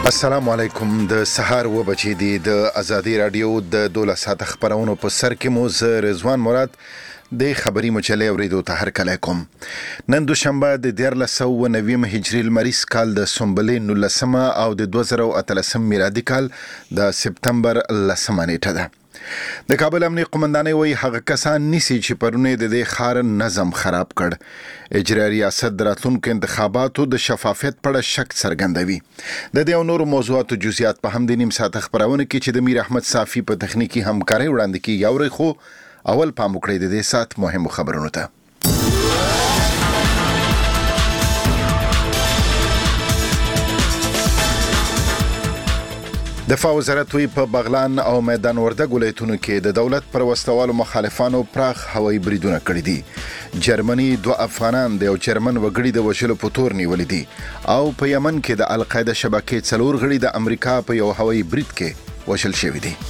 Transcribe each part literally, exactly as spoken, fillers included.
السلام علیکم. د سهار و بچې دی د ازادي رادیو د دوله ساعت خبرونو په سر کې مو ز رضوان مراد د خبري مجلې اوریدو ته هر کله کوم. نن دوشنبه د دیارلس سوه نوي هجري لمریز کال د سنبلې نولسمه او د دوه زره اتلسم میلادي کال د سپتمبر لسمه نیټه ده. د کابل امنیه قومندانۍ وایي هغه کسان نیسي چې پرونه د دې ښار نظم خراب کړ. اجرا ریاست د راتلونکو انتخاباتو د شفافیت په اړه شک څرګندوي. د دې او نورو موضوعاتو جزئیات په همدې نیم ساعت خبرونه کې چې د میر احمد صافي په تخنیکی همکارۍ وړاندې کیږي. اوري خو اول پام وکړئ د دې ساعت مهمو خبرونو ته. دفاع وزارت وی په بغلان او میدان وردګ ولایتونو کې د دولت پر وسلوالو مخالفانو پراخ هوایي بریدونه کړي دي. جرمني دوه افغانان د یو جرمن وګړي د وژلو په تور نیولې دي او په یمن کې د القاعده شبکې څلور غړي د امریکا په یو هوایي برید کې وژل شوي دي.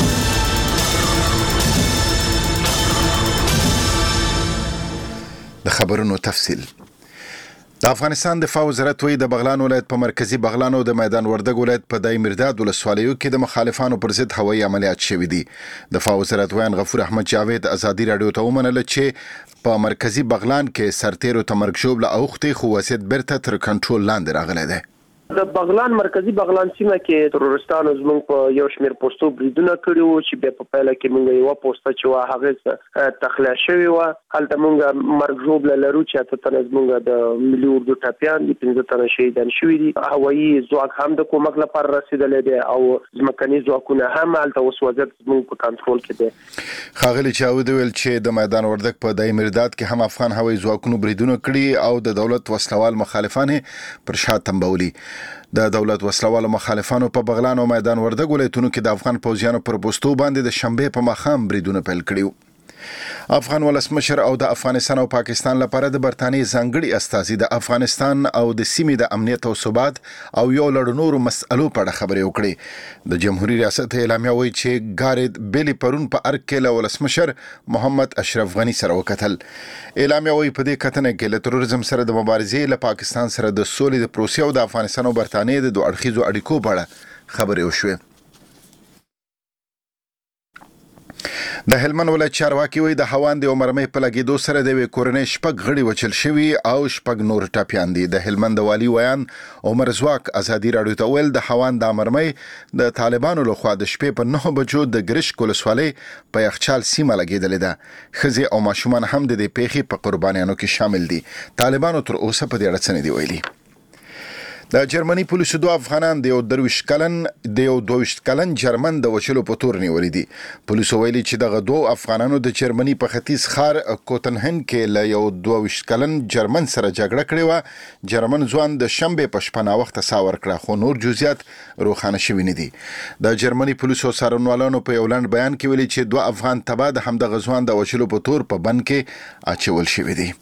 د خبرونو تفصیل. د افغانستان دفاع وزارت وی د بغلان ولایت په مرکزی بغلان او د میدان وردګ ولایت په دای مرداد ولسوالیو کې د مخالفانو پر ضد هوایي عملیات شوي دي. دفاع وزارت ویان غفور احمد جاوید ازادي رادیو ته ومنله چې په مرکزی بغلان کې سرتیرو تمرګ شوب له اوختي خو وسیت برته تر کنټرول لاندې راغلی دی. د بغلان مرکزی بغلان سیمه کې ترورستانو زموږ په یو شمېر پوسټو بریدونه کړي وو چې بیا په پایله کې موږ یو پوسټه چې وا هغه تخلیه شوی و. هلته موږ مرګ ژوبله لرو چې اته تنه زموږ د ملي اردو ټاپیان دي، پنځه تنه شهیدان شوي دي. هوایي ځواک هم د کومک لپاره رسېدلی دی او ځمکني ځواکونه هم هلته اوس وضعیت زموږ په کنټرول کې دی. ښاغلي جاوید ویل چې د میدان وردګ په دای مرداد کې هم افغان هوایي ځواکونو بریدونه کړي او د دولت وسلوال مخالفان پر شا تنبولي. د دولت وسلوالو مخالفانو په بغلان او میدان وردګ ولایتونو کې د افغان پوځیانو پر پوسټو باندې د شنبه په ماښام بریدونه پیل کړي. افغان ولسمشر او د افغانستان او پاکستان لپاره د برتانیې ځانګړي استازي د افغانستان او د سیمې د امنیت او ثبات او یو لړ نورو مسألو په اړه خبرې وکړي. د جمهوریت ریاست اعلامیه وایي چې ګارد بیلی پرون په ارګ کې له ولسمشر محمد اشرف غنی سره وکتل. اعلامیه وایي په دې کتنه کې له تروریزم سره د مبارزې له پاکستان سره د سولې د پروسې او د افغانستان او برتانیې د دوه اړخیزو اړیکو په اړه خبرې وشوې. د هلمند ولایت چارواکي وایي د هواند او مرمۍ په لګېدو سره د یوې کورنۍ شپږ غړي وچل شوي او شپږ نور ټاپیان دي. د هلمند والي ویان عمر زواک ازادي رادیو ته ویل د هواند د مرمۍ د طالبانو لخوا د شپې په نهه بجو د ګرشک ولسوالۍ په یخچال سیمه لګېدلې ده. ښځې او ماشومان هم د دې پیښې په قربانیانو کې شامل دي. طالبانو تر اوسه په دې اړه څه نه دي ویلي. د جرمني پولیسو دوه افغانان د یو درویشت کلن د یو دویشت کلن جرمن د وچلو په تور نیولې دي. پولیسو ویلي چې دغه دوه افغانانو د جرمني په ختیځ ښار کوتنهن کې له یو دویشت کلن جرمن سره جګړه کړې وه. جرمن ځوان د شنبې په شپه ناوخته ساه ورکړه خو نور جزئیات روښانه شوي نه دي. د جرمني پولیسو څارنوالانو په یو لنډ بیان کې ویلي چې دوه افغان تباه د همدغه ځوان د وچلو په تور په بند کې اچول شوي دي.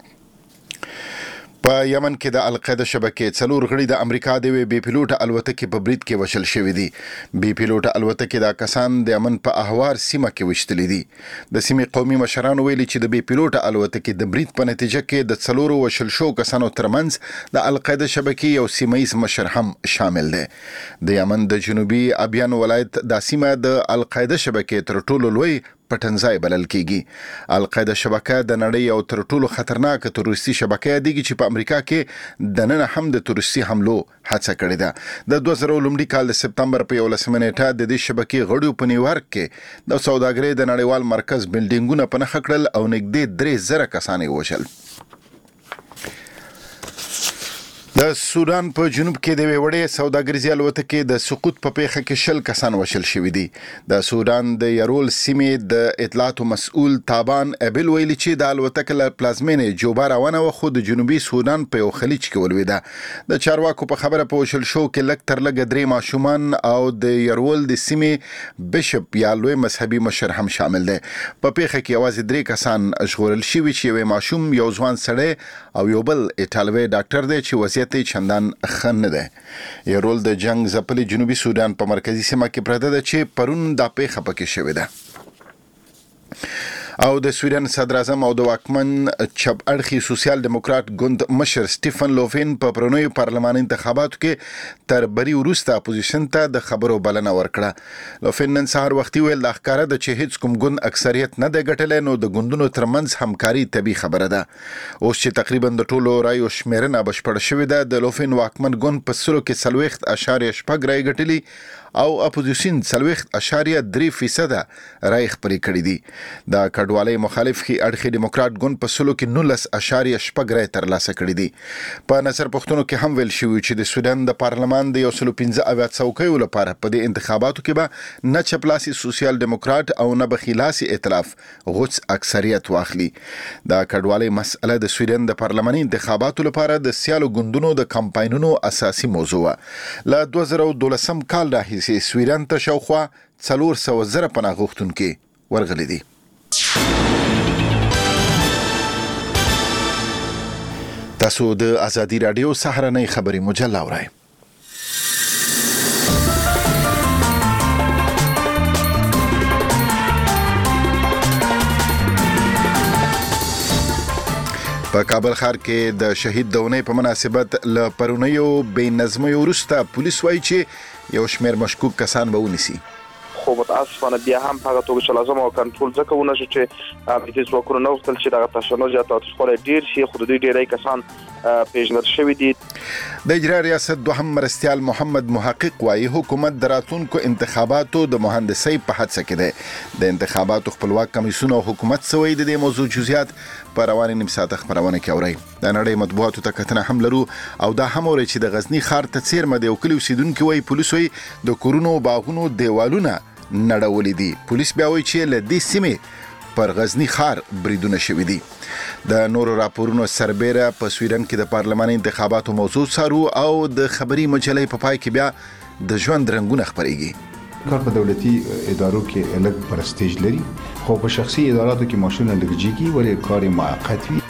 په یمن کې د القاعده شبکې څلور غړي د امریکا د یوې بې پیلوټه الوتکې په برید کې وژل شوي دي. بې پیلوټه الوتکې دا کسان د یمن په اهوار سیمه کې وشتلي دي. د سیمې قومي مشرانو ویلي چې د بې پیلوټه الوتکې د برید په نتیجه کې د څلورو وژل شوو کسانو ترمنځ د القاعده شبکې یو سیمه‌یز مشر هم شامل دی. د یمن د جنوبي ابیان ولایت د سیمه د القاعده شبکې تر ټولو لوی پټنځای بلل کیږي. القاعده شبکه د نړۍ یو تر ټولو خطرناک تروریستي شبکه دی چې په امریکا کې دننه هم د تروریستي حملو هڅه کړې ده. د دوه زره لومړي کال د سپتمبر په یولسمه نیټه د دې شبکې غړو په نیویارک کې د سوداګرۍ د نړیوال مرکز بلډینګونه په نښه کړل او نږدې درې زره کسان یې وژل. د سودان په جنوب کې د وړې سوداګریزي الوتکې د سقوط په پیښه کې شل کسان وژل شوي دي. د سودان د یرول سیمې د اطلاعاتو مسؤل تابان ابل ویلي چې د الوتکې له پلازمینې جوبا روانه وه خو د جنوبي سودان په یو خلیج کې ولوېده. د چارواکو په خبره په وژل شو کې لږ تر لږه درې ماشومان او د یرول د سیمې بشپ یا لوی مذهبي مشر هم شامل دی. په پیښه کې یوازې درې کسان ژغورل شوي چې یو ماشوم، یو ځوان سړی او یو بل ایټالوي ډاکټر دی چې وضعیت چندان ښه نه ده. یرول د جنگ ځپلي جنوبي سودان په مرکزي سیمه کې پرته ده چې پرون دا پیښه پکې شوې ده. او د سویډن صدر اعظم او د واکمن چپ اړخي سوسیال دیموکرات ګوند مشر سټیفن لوفین په پرونیو پارلماني انتخاباتو کې تر بری وروسته اپوزیشن ته د خبرو بلنه ورکړه. لوفین نن سهار وختي ویل د ښکارا د چې هیڅ کوم ګوند اکثریت نه دی ګټلی نو د ګوندونو ترمنځ همکاري طبي خبره ده. اوس چې تقریبا د ټولو رایو شمیرنه بشپړه شوې ده، د لوفین واکمن ګوند په سلو کې څلوېښت اشاریه شپږ رایې ګټلي او اپوزیشن څلوېښت اشاریه درې فیصده رایې خپرې کړې دي. د کډوالۍ مخالف خي اړخي دیموکرات ګوند په سلو کې نولس اشاریه شپږ رایې ترلاسه کړې دي. په نظر پوښتنو کې هم ویل شوي چې د سویډن د پارلمان د یو سل پنځه اویا څوکیو لپاره په دې انتخاباتو کې به نه چپلاسي سوسیال دیموکرات او نه بخیلاسي ائتلاف غوڅ اکثریت واخلي. د کډوالۍ مسأله د سویډن د پارلماني انتخاباتو لپاره د سیالو ګوندونو د کمپاینونو اساسي موضوع و. له دوه زره دولسم کال راهیسې سویډن ته شاوخوا څلور سوه زره پناه غوښتونکي ورغلي دي. تاسو د ازادي رادیو سهارنۍ خبري مجله اورئ. په کابل ښار کې د شهید د اونۍ په مناسبت له پرونیو بې نظمیو وروسته پولیس وایي چې یو شمېر مشکوک کسان به ونیسي. خو متاسفانه بیا هم په هغه توګه چې لازم او کنټرول ځکه ونه شو چې امنیتي ځواکونو نه غوښتل چې دغه تشنج یا تاوتریخوالی ډېر شي، خو د دوی ډېری کسان پیژندل شوي دي. د اجرا ریاست دوهم مرستیال محمد محقق وایي حکومت د راتلونکو انتخاباتو د مهندسۍ په هڅه کې دی. د انتخاباتو خپلواک کمیسیون او حکومت څه وایي د دې موضوع جزئیات په روانې نیم ساعته خپرونه کې اورئ. د نړۍ مطبوعاتو ته کتنه هم لرو او دا هم اورئ چې د غزني ښار ته څیرمه د یو کلي اوسیدونکي وایي پولیس وایي د کورونو باغونو دیوالونه نړولې دي. پولیس بیا وایي چې له دې سیمې پر غزني ښار بریدونه شوي دي. د نورو راپورونو سربیره په سویډن کې د پارلماني انتخاباتو موضوع څارو او د خبري مجلې په پای کې بیا د ژوند رنګونه خپرېږي. کار په دولتي ادارو کې لږ پرستیج لري، خو په شخصي اداراتو کې ماشونه لږ جګي ولې کار موقت وي.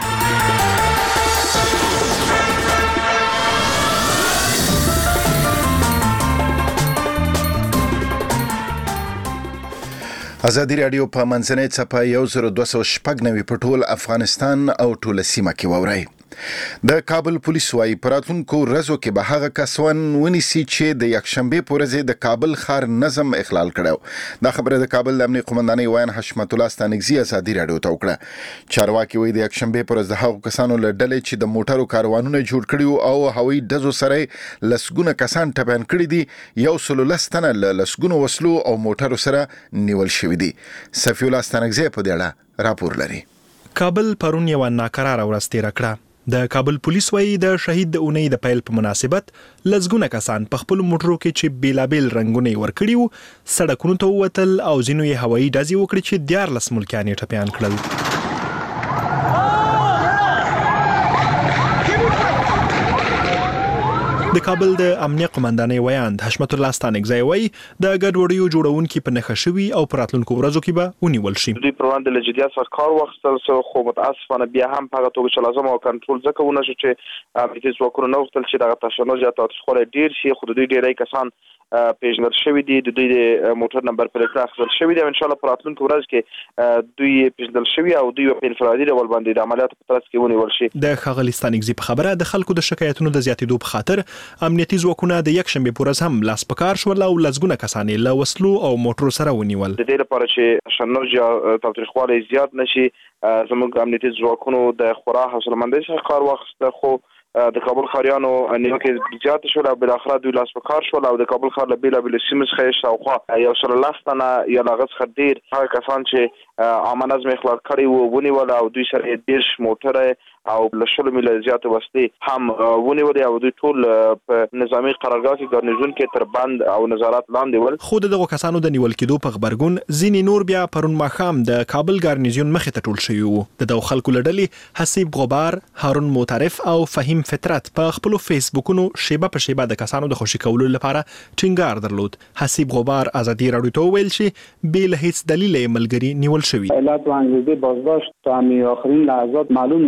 ازادي رادیو په منځنۍ څپه یو زر دوه سوه شپږ نوي په ټول افغانستان او ټوله سیمه کې واورئ. د کابل پولیس وايي په راتلونکو ورځو کې به هغه کسان ونیسي چې د یکشنبې په ورځ د کابل ښار نظم اخلال کړو. دا خبره د کابل د امنیت قومندانۍ ویان حشمت الله ستانکزي ازادي رادیو ته وکړه. چارواکي وایي د یکشنبې په ورځ د هغو کسانو له ډلې چې د موټرو کاروانونه جوړ کړي او هوایي ډزو سره لسګونه کسان ټپیان کړي دي، یو سل لس تنه له لسګونو وسلو او موټرو سره نیول شوي دي. صفي الله ستانکزي په دې اړه راپور لري. کابل پرون یو ناکراره ورځ تېره کړه. د کابل پولیس وایي د شهید د اونۍ د پیل په مناسبت لسګونه کسان په خپل موټرو کې چې بیلابیل رنگونه ورکړي وو سړکونو ته ووتل او ځینو یې هوایي ډزې وکړې چې دیارلس ملکیان یې ټپیان کړل. د کابل د امنیت قومندانۍ ویاند حشمت الله ستانکزی وایي د ګډوډیو جوړونکي په نښه شوي او په راتلونکو ورځو کې به ونیول شي. دوی پر وړاندې له جدیت سره کار واخیستل شو، خو متاسفانه بیا هم په هغه توګه چې لازم او کنټرول ځکه ونه شو چې امنیتي ځواکونو نه غوښتل چې دغه تشنج یا تاوتریخوالی ډېر شي، خو د دوی ډېری کسان پیژندل شوي دي. د دوی د موټر نمبر پلیټونه اخیستل شوي دي او انشاءالله په راتلونکو ورځ کې دوی پیژندل شوي او دوی په انفرادي ډول باندې د عملیاتو په ترڅ کې ونیول شي. د ښاغلي ستانکزي په خبره د خلکو د شکایتونو د زیاتېدو په خاطر امنیتي ځواکونه د یکشنبې په ورځ هم لاس په کار شول او لسګونه کسان یې له وسلو او موټرو سره ونیول. د دې لپاره چې تشنج یا تاوتریخوالی زیات نشي زموږ امنیتي ځواکونو د خورا حوصله‌مندۍ څخه کار واخیسته، خو د کابل ښاریانو نیوکې زیاتې شول او بالاخره دوی لاس په کار شول او د کابل ښار له بېلابېلو سیمو څخه یې شاوخوا یو سل لس تنه یا له هغه څخه ډېر هغه کسان چې عامه نظم اخلال کړی وو ونیول او دوی سره یې دېرش موټره او له شلو میله زیاتې وسلې هم ونیولې او دوی ټول په نظامي قرارګاه کې ګارنیزون کې تر بند او نظارت لاندې ول. خو د دغو کسانو د نیول کېدو په غبرګون ځینې نور بیا پرون ماښام د کابل ګارنیزون مخې ته ټول شوي وو. د دغو خلکو له ډلې حسیب غبار، هارون معترف او فهیم فطرت په خپلو فیسبوکونو شیبه په شیبه د کسانو د خوشي کولو لپاره ټینګار درلود. حسیب غبار ازادي رادیو ته وویل چې بې له هیڅ دلیل ملګري نیول شوي. علت و انگیزه بازداشت تا همین آخرین لحظات معلوم نشد.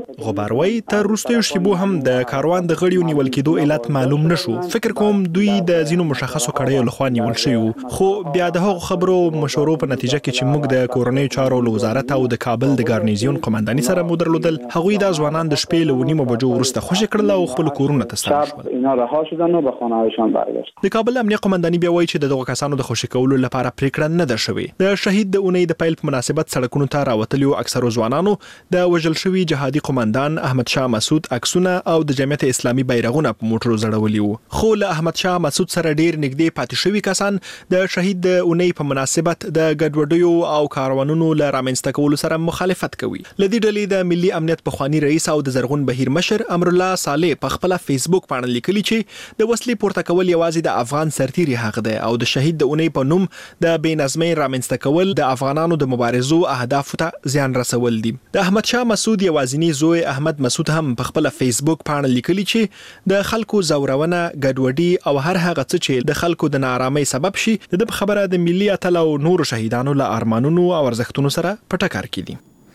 غبار وای تر وروستیو شیبو هم د کاروان د غړیو نیول کېدو علت معلوم نشو. فکر کوم دوی د ځینو مشخصو کړیو لخوا نیول شوی، خو بیا د هغو خبرو مشورو په نتیجه کې چې موږ د کورنیو چارو له وزارت او د کابل د ګارنیزیون قمانداني سره مو درلودل، هغوی د ځوانان د شپې له نیمو بجو وروسته خوشي کړل او خپل کورونه ته ستانه شول. اینا رها شدن و به خانه‌هایشان برگشتن. د کابل امنیه قمانداني بیا وایي چې د دغو کسانو د خوشي کولو لپاره پریکړه نه ده شوې. د شهید د اونۍ د پیل په مناسبت سړکونو ته راوتلیو اکثرو ځوانانو د وژل شوي جهادي قماندان احمد شاه مسعود عکسونه او د جمعیت اسلامي بیرغونه په موټرو زړولي وو. خو له احمد شاه مسعود سره ډیر نږدې پاتې شوي کسان د شهید د اونۍ په مناسبت د ګډوډیو او کاروانونو له رامنځته کولو سره مخالفت کوي. لدې ډلې د ملي امنیت پخوانی رئیس او د زرغون بهیر مشر امرالله صالح په خپل فیسبوک باندې لیکلي چې د وسلې پورته کول یوازې د افغان سرتیري حق دی او د شهید د اونۍ په نوم د بې نظمۍ رامنځته کول د افغانانو د مبارزو اهدافو ته زیان رسول دي. د احمد شاه مسعود یوازینی زوی احمد مسعود هم په خپل فیسبوک باندې لیکلي چې د خلکو زورونه، ګډوډي او هر هغه څه چې د خلکو د ناارامۍ سبب شي د خبره د ملي اتل او نورو شهیدانو له ارمانونو او ارزښتونو سره په ټکر کې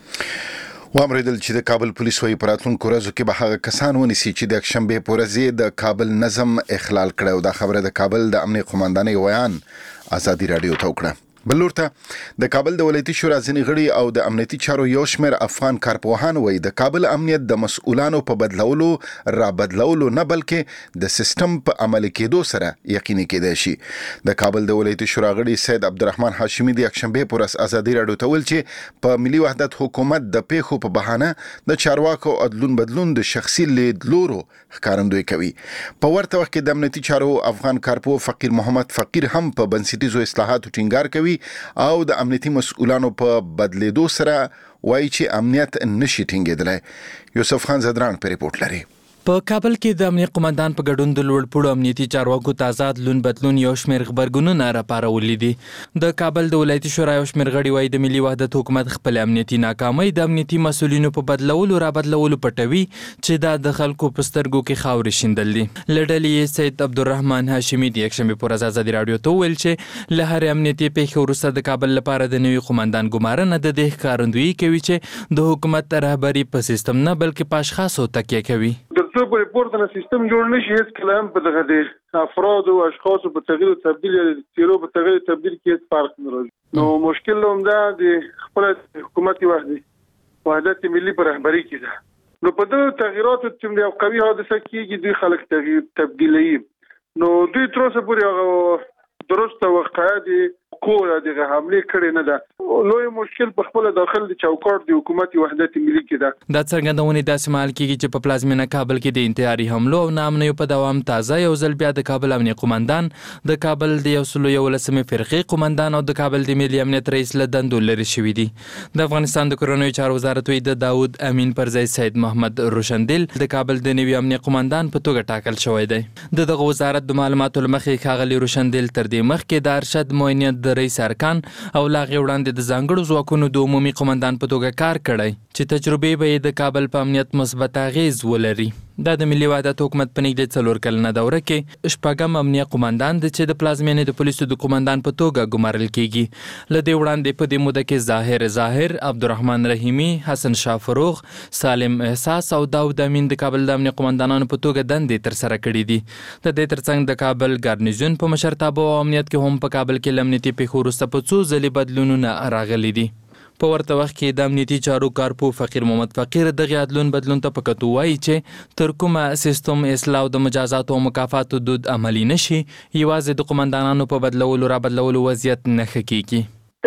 دي. وامریدل چې د کابل پولیس وایي په راتلونکو ورځو کې به هغه کسان ونیسي چې د یکشنبې په ورځ د کابل نظم اخلال کړی او دا خبره د کابل د امنیه قماندانۍ ویان ازادي رادیو ته وکړه. بل لورته د کابل د ولایتي شورا ځینې غړي او د امنیتي چارو یو شمېر افغان کارپوهان وایي د کابل امنیت د مسؤلانو په بدلولو را بدلولو نه بلکې د سیستم په عملي کېدو سره یقیني کېدای شي. د کابل د ولایتي شورا غړي سید عبدالرحمن هاشمي د یکشنبې په ورځ ازادي رادیو ته ویل چې په ملي وحدت حکومت د پیښو په بهانه د چارواکو عدلون بدلون د شخصي لیدلورو ښکارندویي کوي. په ورته وخت کې د امنیتي چارو افغان کارپو فقیر محمد فقیر هم په بنسټیزو اصلاحاتو ټینګار کوي او د امنیتي مسؤلانو په بدلیدو سره وایي چې امنیت نشي ټینګېدلی. یوسف خان زدران په ریپورت لري. په کابل کې د امنیت قومندان په ګډون د لوړپوړو امنیتي چارواکو تازه لون بدلون یو شمېر خبرګونونه راپارولي دي. د کابل د ولایتي شورا یو شمېر غړي وایي د ملي وحدت حکومت خپل امنیتي ناکامۍ د امنیتي مسؤلینو په بدلولو را بدلولو پټوي چې دا د خلکو په سترګو کې خاورې شیندل دي. له ډلې یې سید عبدالرحمن هاشمي د یکشنبې په ورځ ازادي راډیو ته وویل چې له هرې امنیتي پیښې وروسته د کابل لپاره د نوي قومندان ګمارنه د دې ښکارندویي کوي چې د حکومت رهبري په سیستم نه بلکې په اشخاصو تکیه کوي. څه په ریپورت نه سیستم جوړ نشي هیڅ کله هم په دغه د افراد او اشخاصو په تغییر او تبدیل یا تیرو په تغییر او تبدیل کې هیڅ فرق نه راځي. نو مشکل هم دا د خپل حکومت وحدت وحدت ملي پر رهبري کې ده. نو په دغه تغییراتو چې د قوي حادثه کېږي دوی خلک تغییر تبدیلي نو دوی تر اوسه پورې درسته واقعا دي کوله دغه حمله کړې نه ده. لوی مشکل په خپل داخل د چوکاټ د حکومت وحدت ملي کې ده. دا څرګندونه داسې مهال کېږي چې په پلازمینه کابل کې د انتحاري حملو او ناامنیو په دوام تازه یو ځل بیا د کابل امنیه قومندان، د کابل د یو سلو یولسمې فرقې قومندان او د کابل د ملي امنیت رئیس له دندو لرې شوي دي. د افغانستان د کورنیو چارو وزارت وایي د داود امین پر ځای سید محمد روشندل د کابل د نوي امنیه قومندان په توګه ټاکل شوی دی. د دغه وزارت د معلوماتو له مخې ښاغلي روشندل تر دې مخکې د ارشد معینیت د رئیس ارکان او لاغې وړاندې د ځانګړو ځواکونو د عمومي قومندان په توګه کار کړی چې تجربې به یې د کابل په امنیت مثبت اغیز ولري. دا د ملي وحدت حکومت په نږدې څلور کلنه دوره کې شپږم امنیه قومندان دی چې د پلازمینې د پولیسو د قومندان په توګه ګمارل کیږي. له دې وړاندې په دې موده کې ظاهر ظاهر، عبدالرحمن رحیمي، حسن شاه فروغ، سالم احساس او داود امین د کابل د امنیه قومندانانو په توګه دندې ترسره کړې دي. د دې ترڅنګ د کابل ګارنیزیون په مشرتابه او امنیت کې هم په کابل کې امنیتي پیښو وروسته په څو ځلې بدلونونه راغلي دي. په ورته وخت کې د امنیتي چارو کارپو فقیر محمد فقیر دغه عدلون بدلون ته په کتو وایي چې تر کومه سیستم اصلاح او د مجازاتو او مکافاتو دود عملی نشي یوازې د قومندانانو په بدلولو را بدلولو وضعیت نه ښه کیږي.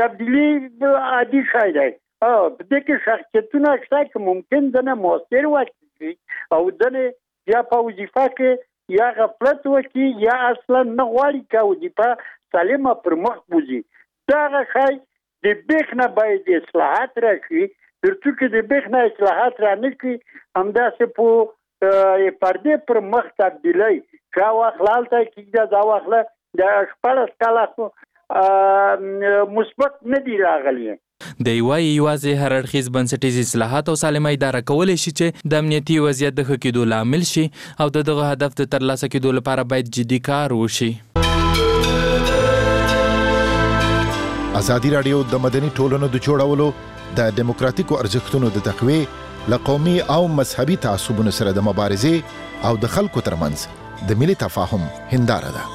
تبدیلی عادي شی دی. په دې کې شخصیتونه شته چې ممکن ځنه مؤثر واقعي او ځنه یا په وظیفه کې یا غفلت وکړي یا اصلا نه غواړي که وظیفه سالمه پر مخ بوځي. دغه شی د بیخ نه باید اصلاحات راشي. تر څو چې د بیخ نه اصلاحات را نه شي همداسې په پردې پر مخ تبدیلی شا واخله هلته کېږده دا واخله د شپاړس کاله مثبت نه دي راغلي. دی وايي یوازې هر اړخیز بنسټیز اصلاحات او سالمه اداره کولی شي چې د امنیتي وضعیت د ښه کېدو لامل شي او د دغه هدف د ترلاسه کېدو لپاره باید جدي کار وشي. ازادي راډیو د مدني ټولنو د جوړولو، د دیموکراتیکو ارزښتونو د تقویې له قومي او مذهبي تعصبونو سره د مبارزې او د خلکو ترمنځ د ملي تفاهم هنداره ده.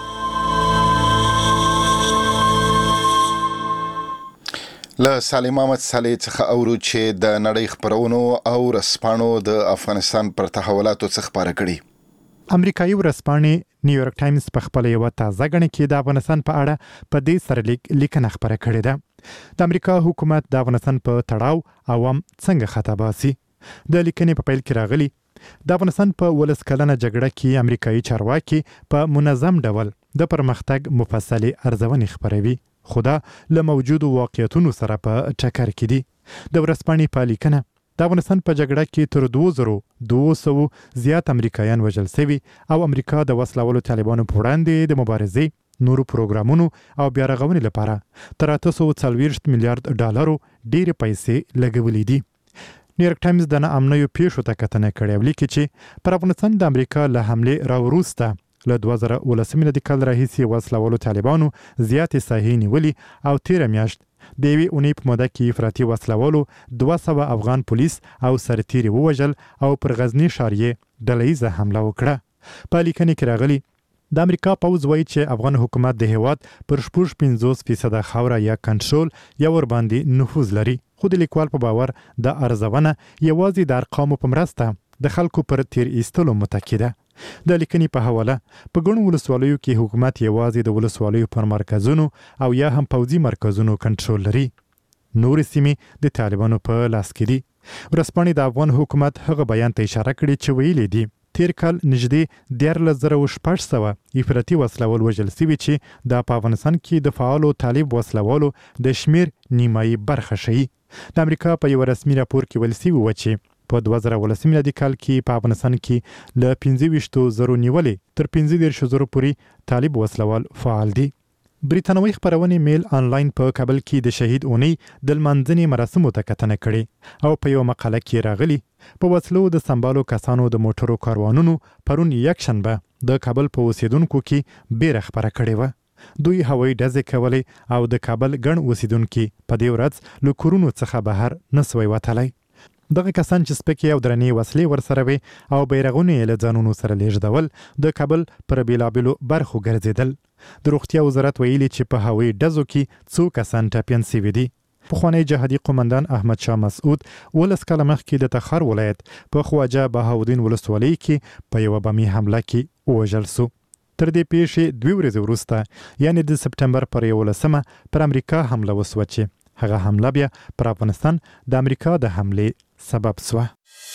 له سالم احمد صالح څخه اورو چې د نړۍ خبرونو او رسپانو د افغانستان پر تحولاتو څخه خبره کړي. امریکایي ورځپاڼې نیویارک ټایمز په خپل یو تازه غړنه کې د افغانستان په اړه په دې سره لیکنه خبره کړې ده. د امریکا حکومت د افغانستان په تړاو عوام څنګه خطاباسي. د لیکنې په پیل کې راغلي د افغانستان په ولس کلنه جګړه کې امریکایي چارواکي په منظم ډول د پرمختګ مفصلي ارزونې خبروي، خو دا له موجودو واقعیتونو سره په ټکر کې دي. د ورځپاڼې په لیکنه د افغانستان په جګړه کې تر دوه زره دوه سوه زیات امریکایان وژل شوي او امریکا د وسلوالو طالبانو په وړاندې د مبارزې نورو پروګرامونو او بیا رغونې لپاره تر اته سوه څلوېښت میلیارډ ډالرو ډېرې پیسې لګولې دي. نیویارک ټایمز د ناامنیو پیښو ته کتنه کړې او لیکي چې پر افغانستان د امریکا له حملې راوروسته له دوه زره اوولس کال راهیسې وسلوالو طالبانو زیاتې ساحې نیولې او تیره میاشت د یوې اونۍ په موده کې افراطي وسلوالو دوه سوه افغان پولیس او سرتیري ووژل او پر غزني ښار یې ډله ییزه حمله وکړه. په لیکنې کې راغلي د امریکا پوځ وایي چې افغان حکومت د هیواد پر شپږ پنځوس فیصده خاوره یا کنټرول یا ورباندې نفوذ لري، خو د لیکوال په باور د ارزونه یوازې د ارقامو په مرسته د خلکو پر تیر ایستلو متکی ده. د لیکنې په حواله په ګڼو ولسوالیو کې حکومت یوازې د ولسوالیو پر مرکزونو او یا هم پوځي مرکزونو کنټرول لري. نورې سیمې د طالبانو په لاس کې دي. ورځپاڼې د افغان حکومت هغه بیان ته اشاره کړې چې ویلي دي تیر کال نږدې دیارلس زره شپږ سوه افراطي وسلوال وژل شوي چې د په افغانستان کې د فعالو طالب وسلوالو د شمیر نیمایي برخه ښیي. د امریکا په یو رسمي راپور کې ویل شوي وه چې په دوه زره اوولس میلادي کال کې په افغانستان کې له پنځه ویشت زرو نیولې تر پنځه دېرش زرو پورې طالب وسلوال فعال دي. بریتانوي خبرونې میل آنلاین په کابل کې د شهید اونۍ د لمانځنې مراسمو ته کتنه کړې او په یو مقاله کې راغلي په وسلو د سمبالو کسانو د موټرو کاروانونو پرون یکشنبه د کابل په اوسیدونکو کې بیره خبره کړې وه. دوی هوایي ډزې کولې او د کابل ګڼ اوسیدونکي په دې ورځ له کورونو څخه بهر نسوی وتلی. دغه کسان چې سپکې او درنې وسلې ورسره وي او بیرغونه یې له ځانونو سره لیږدول د کابل پر بېلابېلو برخو ګرځېدل. د روغتیا وزارت ویلي چې په هوایي ډزو کې څو کسان ټپیان سوي دي. پخوانی جهادي قومندان احمد شاه مسعود اوولس کاله مخکې د تخار ولایت په خواجه بهاودین ولسوالۍ کې په یوه بمي حمله کې ووژل سو. تر دې پیښې دوې ورځې وروسته یعنې د سپټمبر پر یولسمه پر امریکا حمله وسوه چې هغه حمله بیا پر افغانستان د امریکا د حملې سبب سوه.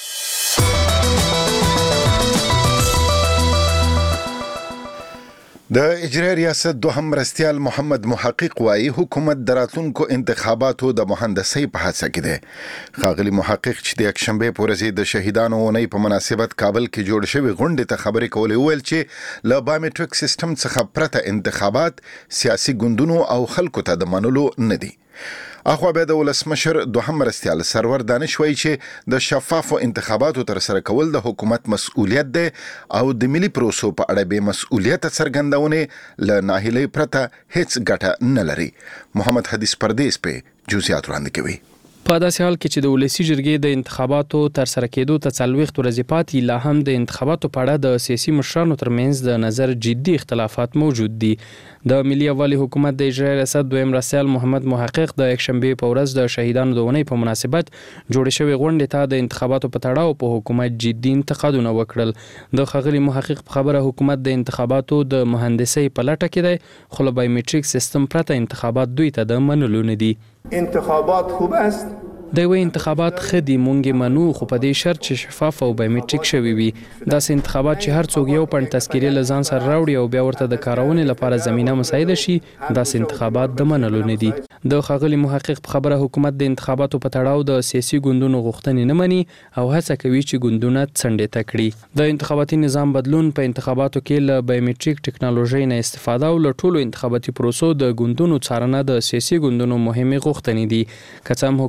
د اجرایي ریاست دوهم مرستیال محمد محقق وایي حکومت د راتلونکو انتخاباتو د مهندسۍ په هڅه کې دی. ښاغلي محقق چې د یکشنبې په ورځ د شهیدانو اونۍ په مناسبت کابل کې جوړ شوې غونډې ته خبرې کولې وویل چې له بایومټریک سیستم څخه پرته انتخابات سیاسي ګوندونو او خلکو ته د منلو نه دي. اخوا بیا د ولسمشر دوهم مرستیال سرور دانش وایي چې د شفافو انتخاباتو ترسره کول د حکومت مسؤلیت دی او د ملي پروسو په اړه بې مسؤلیته څرګندونې له ناهیلۍ پرته هیڅ ګټه نه لري. محمد حدیث پردیس په جزئیات وړاندې کوي. په داسې حال کې چې د ولسی جرګې د انتخاباتو تر سره کېدو ته څلوېښت ورځې پاتې لا هم د انتخاباتو په اړه د سیاسي مشرانو ترمنځ د نظر جدي اختلافات موجود دي. د ملي یووالي حکومت د اجرایي ریاست دویم مرستیال محمد محقق د یکشنبې په ورځ د شهیدانو د اونۍ په مناسبت جوړې شوې غونډې ته د انتخاباتو په تړاو په حکومت جدي انتقادونه وکړل. د ښاغلي محقق په خبره حکومت د انتخاباتو د مهندسۍ په لټه کې دی، خو له بایومټریک سیستم پرته انتخابات دوی ته د منلو نه دي. انتخابات خوب است د یو انتخابات خدي مونږ منو، خو په دې شرط چې شفاف او بایومټریک شوي وي. داسې انتخابات چې هر څوک یو پڼد تذکیرې له ځان سره راوړي او بیا ورته د کارونې لپاره زمینه مساعده شي، داسې انتخابات د منلو نه دي. د ښاغلي محقق په خبره حکومت د انتخاباتو په تړاو د سیاسي ګوندونو غوښتنې نه مني او هڅه کوي چې ګوندونه څنډې ته کړي. د انتخاباتي نظام بدلون په انتخاباتو کې له بایومټریک ټکنالوژي نه استفاده او له ټولو انتخاباتي پروسو د ګوندونو څارنه د سیاسي ګوندونو مهمه غوښتنې دي. که څه هم حکومت یې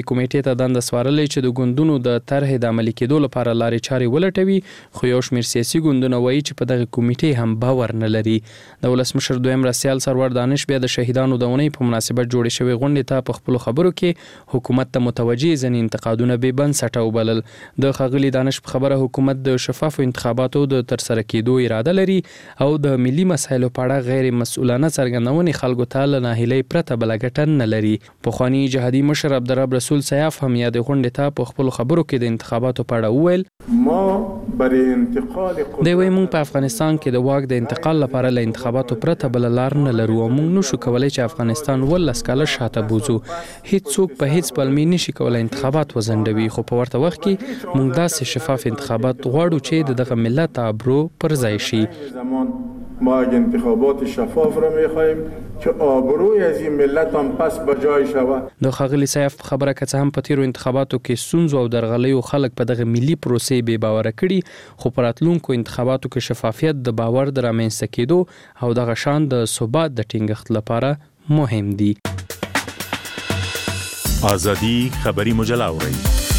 دغه کمیټې ته دنده سپارلې چې د ګوندونو د طرحې د عملي کېدو لپاره لارې چارې ولټوي، خو یو شمېر سیاسي ګوندونه وایي چې په دغه کمیټې هم باور نه لري. د ولسمشر دویم مرستیال سرور دانش بیا د شهیدانو د اونۍ په مناسبت جوړې شوې غونډې ته په خپلو خبرو کې حکومت ته متوجه ځینې انتقادونه بې بنسټه وبلل. د ښاغلي دانش په خبره حکومت د شفافو انتخاباتو د ترسره کېدو اراده لري او د ملي مسایلو په اړه غیر مسؤلانه څرګندونې خلکو ته له ناهیلۍ پرته بله ګټه نه لري. پخواني جهادي مشر عبدالرب رسول سیاف هم یادې غونډې ته په خپلو خبرو کې د انتخاباتو په اړه وویل دی وایي موږ په افغانستان کې د واک د انتقال لپاره له انتخاباتو پرته بله لار نه لرو او موږ نشو کولی چې افغانستان ولس کاله شاته بوځو. هیڅوک په هیڅ پلمې نشي کولی انتخابات وځنډوي، خو په ورته وخت کې موږ داسې شفاف انتخابات غواړو چې د دغه ملت آبرو پر ځای شي. ما انتخابات شفاف را می‌خواهیم که آبروی از این ملت هم پس به جای شود. د ښاغلي سیاف خبره که څه هم په تیرو انتخاباتو کې ستونزو او درغلیو خلک په دغه ملي پروسې بې باوره کړي، خو په راتلونکو انتخاباتو کې شفافیت د باور د رامنځته کېدو او دغه شان د ثبات د ټینګښت لپاره مهم دي. ازادي خبري مجله اورئ.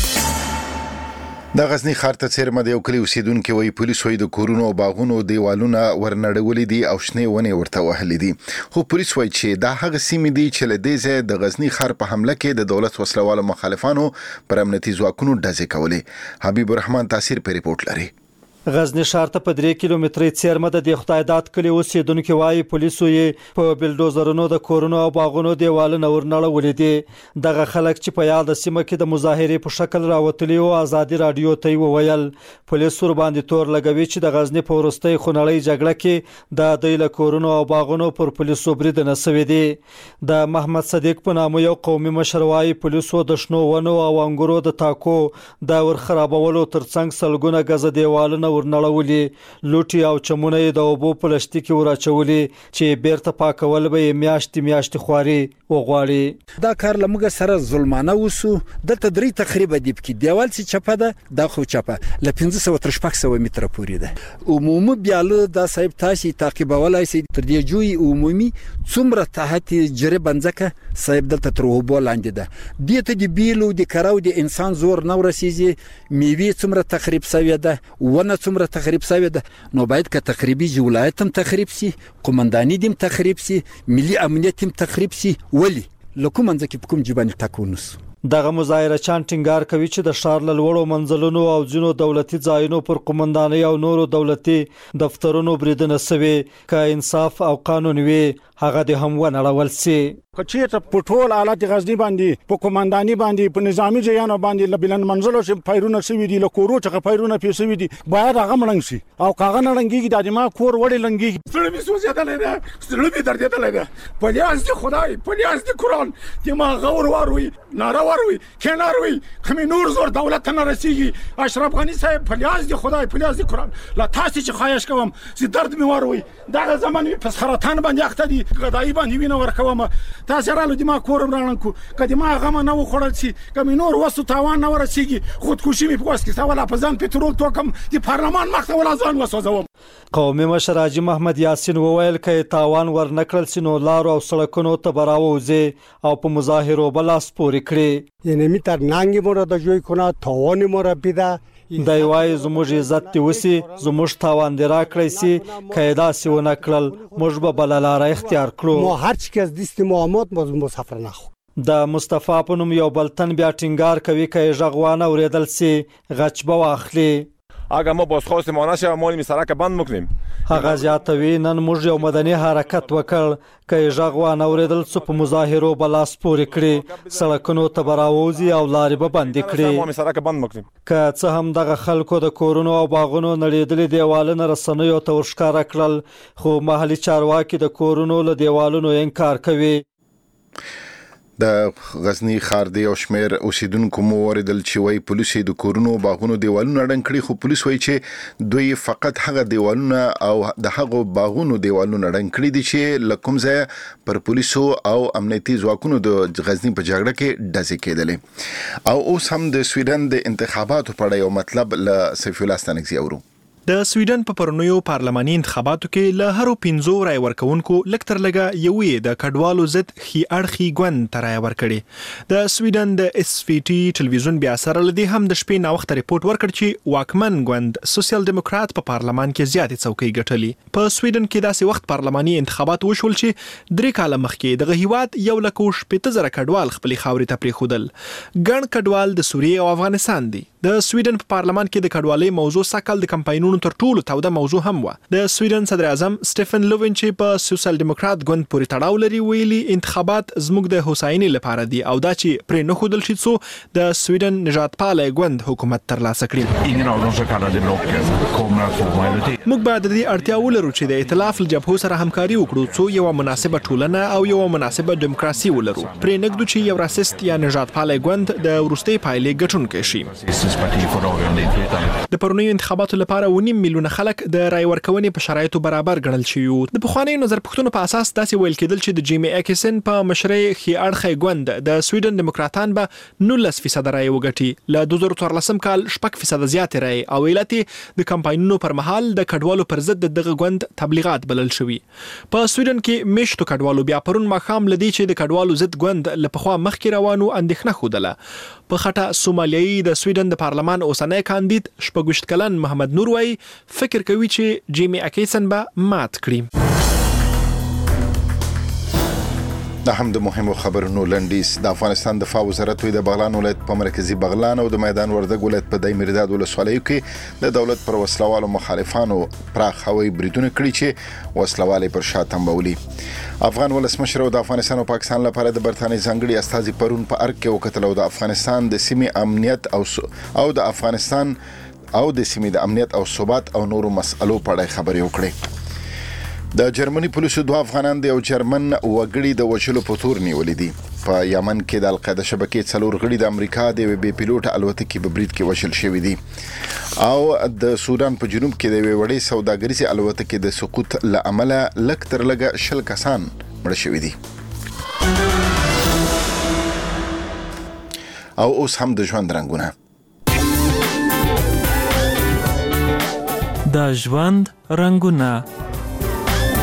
د غزنی ښار ته څیرمه د یو کلي اوسیدونکي وایي پولیسو یې د کورونو او باغونو دیوالونه ورنړولي دي او شنې ونې ورته وهلي دي، خو پولیس وایي چې دا هغه سیمې دي چې له دې ځایه د غزنی ښار په حمله کې د دولت وسلوالو مخالفانو پر امنیتي ځواکونو ډزې کولې. حبیب الرحمن تاثیر په ریپورت لري. غزنی ښار ته په درې کیلومترۍ څیرمه د دې خدای داد کلي اوسیدونکي وایي پولیسو یې په بلډوزرونو د کورونو او باغونو دیوالونه ورنړولي دي. دغه خلک چې په یاده سیمه کې د مظاهرې په شکل راوتلي او ازادي رادیو ته وویل پولیس ور باندې تور لګوي چې د غزنی په وروستۍ خونړۍ جګړه کې د دوی له کورونو او باغونو پر پولیسو برید نه سوي دي. د محمد صدیق په نامه یو قومي مشر وایي پولیسو د شنو ونو او انګورو د تاکو د ور خرابولو ترڅنګ سلګونه غزه دیوالونه ورنړولي، لوټي او چمونه د اوبو په لشتي کې وراچولي چې بیرته پاکول به میاشتې میاشتې خواري وغواړي. دا کار لمغه سره ظلمانه وسو د تدری تخریب دی په دیوال چې چپه ده د خو چپه ل پنځه سوه تر شپږ سوه متره پورې ده. عمومي بیاله د صاحب تاسو تعقیبولای سي تر دې جوی عمومي څومره تحت جری بنځکه صاحب دلته تر وبو لاندې ده دته دی بیلو د کراو د انسان زور نو رسیږي میوي څومره تخریب سوی ده ونه څومره تخریب سوی ده. نو باید که تخریبي ولایت هم تخریب سي، قومنداني دیم تخریب سي، ملي امنیت هم تخریب سي، ولی لکه منځ کې کوم جبان تکونس. دغه مظاهره چان ټینګار کوي چې د ښار له لوړو منزلونو او ځینو دولتي ځایونو پر قومندانۍ او نورو دولتي دفترونو بریدونه سوي، که انصاف او قانون وي هغه د هم ونړول سي. کچې ته پټول حالت غزنی باندې په قومنداني باندې په نظامی ځایانو باندې لبلن منزلو چې پایرونه سوي دي، له کورو څخه پایرونه پیسوي دي، باید هغه مړنګ شي او کاغه نړنګيږي د دماغ کور وړي لنګيږي. ستړي مې سوځېدلې ده، ستړي مې دردېدلې ده. په لیاز دي خدای، په لیاز دي قرآن، دماغ غور واروي ناره واروي کناروي کمي نور زور دولت نه رسیږي. اشرف غنی صاحب په لیاز دي خدای، په لیاز دي قرآن، لا تاسو چې خواهش کوم چې درد مې واروي دغه زمان په سرطان باندې اخته دي غدای باندې وینه ورکوم. تاسو رالو دماغ کورم رانکو کدی ما غم نه وخړل سي کمي نور وسو تاوان نه ورسیږي. خودکشي مې پوس کې سواله په ځان پټرول توکم د پارلمان مخته ولا ځان وسوځوم. قومي مشر حاجي محمد یاسین وویل کې تاوان ورنکړل سي نو لارو او سړکونو ته براوځي او په مظاهرو بلاس پورې کړي. یعنی می تر نانګي مور د جوړ کنه توان مور پیدا دای وای زموږ عزت دی وسی زموږ تاوان دی را کړی سي قاعده سی و نکړل موږ به بل لار اختیار کړو. مو هر څه کې د استمامات مو مسافر نه خو د مصطفی په نوم یو بلتن بیا ټینګار کوي چې ژغوانه اوریدل سي غچبه واخلي. اگر ما بازخواست ما نشه ما این سرک بند میکنیم. هغه زیاتوي نن موږ یو مدني حرکت وکړ چې ژغوانه اوریدل څو په مظاهرو بلاس پورې کړي، سړکونو ته براوځي او لارې به بند کړي. ما سرک بند میکنیم. که څه هم دغه خلکو د کورونو او باغونو نړیدلې دیوالونه رسنیو ته ورښکاره کړل، خو محلي چارواکي د کورونو له دیوالونو انکار کوي. د غزنی ښار د یو شمېر اوسیدونکو مو اوریدل چې وایي پولیس د کورونو باغونو دیوالونه ړنګ کړي، خو پولیس وایي چې دوی فقط هغه دیوالونه او د هغو باغونو دیوالونه ړنګ کړي دي چې له کوم ځایه پر پولیسو او امنیتي ځواکونو د غزنی په جګړه کې ډزې کېدلې. او اوس هم د سویډن د انتخاباتو په اړه یو مطلب له سیف الله ستانکزي اورو. د سویډن په پرونیو پارلماني انتخاباتو کې له هرو پنځو رای ورکونکو لکتر لګه یوې د کډوالو ضد خي اړخي ګوند تر رای ورکړي. د سویډن د اس وی ټي ټلویزیون بیا سره لدی هم د شپې نا وخت ریپورت ورکړ چې واکمن ګوند سوسیال دیموکرات په پارلمان کې زیاتې څوکۍ ګټلې. په سویډن کې داسې وخت پارلماني انتخابات وشول چې درې کاله مخکې دغه هیواد یو لک شپږ زره کډوال خپل خاورې ته پریښودل. ګڼ کډوال د سوریې او افغانستان دي. د سویډن په پارلمان کې د کډوالۍ موضوع سکل د کمپاینونو تر ټولو توده موضوع هم و. د سویډن صدر اعظم سټيفن لوفن چې په سوسیال دیموکرات ګوند پورې تړاو لري ویلي انتخابات زموږ د هوساینې لپاره دي او دا چې پرې نه ښودل شي څو د سویډن نجات پاله ګوند حکومت ترلاسه کړي. موږ باید د دې اړتیا ولرو چې د ائتلاف له جبهو سره همکاري وکړو څو یو مناسبه ټولنه او یو مناسبه دیموکراسي ولرو. پرې نګدو چې یو راسست یا نجات پاله ګوند د وروستي پایلې ګټونکی شي. د پرونیو انتخاباتو لپاره ونیم میلیونه خلک د رای ورکونې په شرایطو برابر ګڼل شوي. د پخوانیو نظرپوښتنو په اساس داسې ویل کېدل چې د جیمی اکسن په مشرۍ خي اړخی ګوند د سویډن دیموکراتان به نولس فیصد رای وګټي. له دوه زره څوارلسم کال شپږ فیصد زیات رای او علت د کمپاینونو پر مهال د کډوالو پر ضد دغه ګوند تبلیغات بلل شوي. په سویډن کې میشتو کډوالو بیا پرون ماښام لدی چې د کډوالو ضد ګوند له پخوا مخکې روانو اندېښنه خوده. په خټه سومالیایي د سویډن د پارلمان اوسنی کاندید شپږ کلن محمد نور وای فکر کوي چې جیمی اکیسن به مات کړي. د هم د مهمو خبرونو لنډیز. د افغانستان دفاع وزارت د بغلان ولایت په مرکزی بغلان او د میدان وردګ ولایت په دای میرداد ولسوالیو کې د دولت پر وسلوالو مخالفانو پراخ هوایي بریدونه کړي چې وسلوالې پر شا تنبولي. افغان ولسمشر د افغانستان او پاکستان لپاره د برتانیې ځانګړي استازي پرون په ارګ کې وکتل او د افغانستان د سیمې امنیت او او د افغانستان او د سیمې د امنیت او ثبات او نورو مسألو په اړه خبرې وکړې. د جرمني پولیسو دوه افغانان د یو جرمن وګړي د وژلو په تور نیولې دي. په یمن کې د القاعده شبکې څلور غړي د امریکا د بي پیلوټ الوتکې په برید کې وژل شوي دي او د سودان په جنوب کې د وړې سوداګریزي الوتکې د سقوط له امله لږ تر لږه شل کسان مړه شوي دي. او اوس هم د ژوند رنګونه. د ژوند رنګونه